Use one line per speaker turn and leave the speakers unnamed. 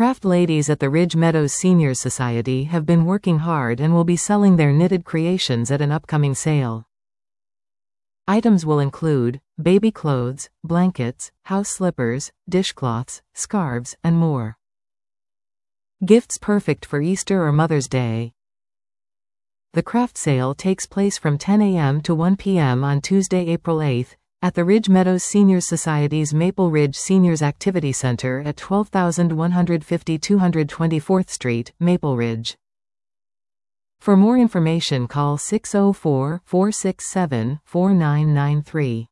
craft ladies at the Ridge Meadows Seniors Society have been working hard and will be selling their knitted creations at an upcoming sale. Items will include baby clothes, blankets, house slippers, dishcloths, scarves, and more. Gifts perfect for Easter or Mother's Day. The craft sale takes place from 10 a.m. to 1 p.m. on Tuesday, April 8th, at the Ridge Meadows Seniors Society's Maple Ridge Seniors Activity Center at 12150 224th Street, Maple Ridge. For more information, call 604-467-4993.